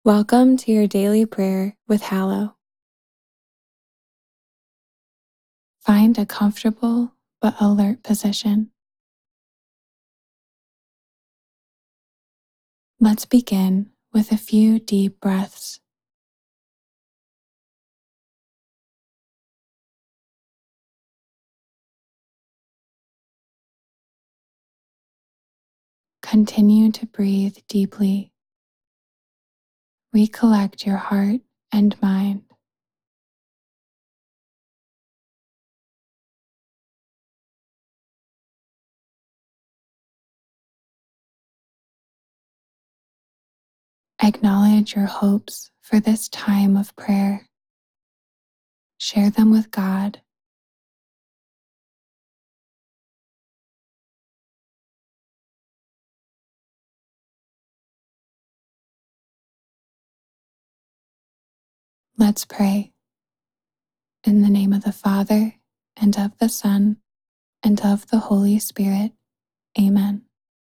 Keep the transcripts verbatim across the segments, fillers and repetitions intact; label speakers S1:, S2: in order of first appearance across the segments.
S1: Welcome to your daily prayer with Hallow. Find a comfortable but alert position. Let's begin with a few deep breaths. Continue to breathe deeply. Recollect your heart and mind. Acknowledge your hopes for this time of prayer. Share them with God. Let's pray. In the name of the Father, and of the Son, and of the Holy Spirit. Amen.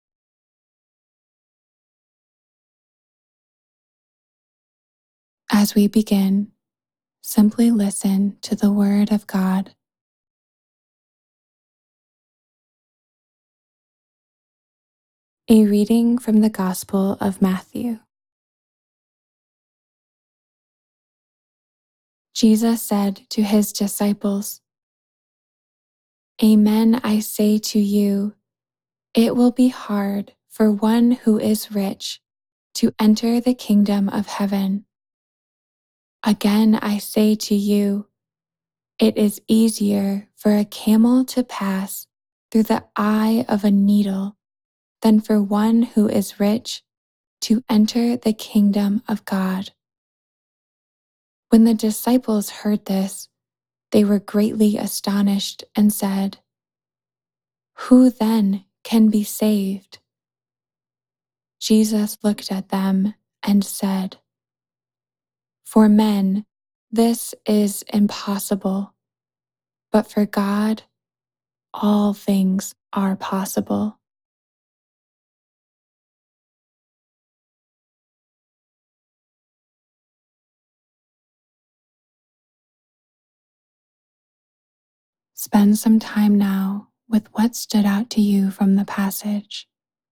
S1: As we begin, simply listen to the Word of God. A reading from the Gospel of Matthew. Jesus said to his disciples, "Amen, I say to you, it will be hard for one who is rich to enter the kingdom of heaven. Again, I say to you, it is easier for a camel to pass through the eye of a needle than for one who is rich to enter the kingdom of God." When the disciples heard this, they were greatly astonished and said, "Who then can be saved?" Jesus looked at them and said, "For men, this is impossible, but for God, all things are possible." Spend some time now with what stood out to you from the passage.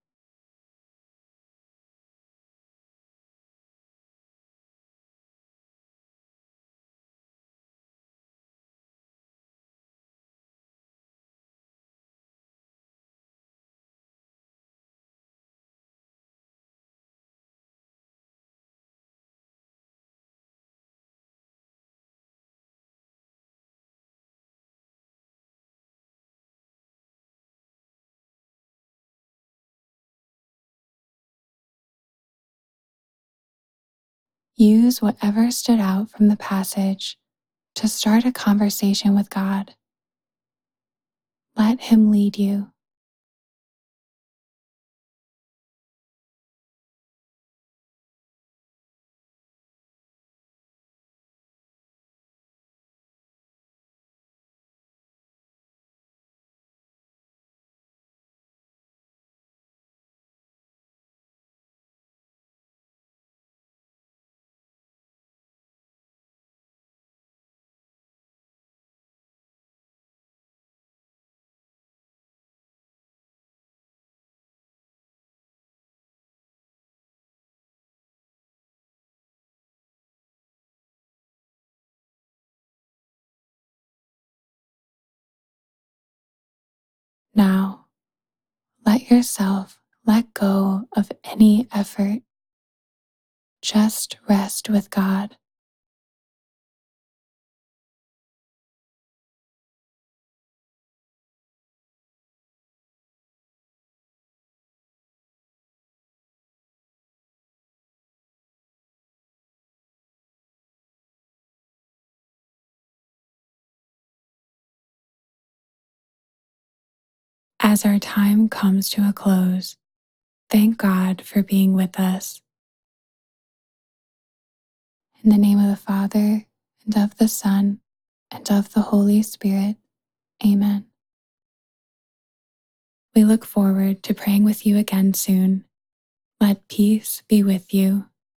S1: Use whatever stood out from the passage to start a conversation with God. Let Him lead you. Now, let yourself let go of any effort. Just rest with God. As our time comes to a close, thank God for being with us. In the name of the Father, and of the Son, and of the Holy Spirit. Amen. We look forward to praying with you again soon. Let peace be with you.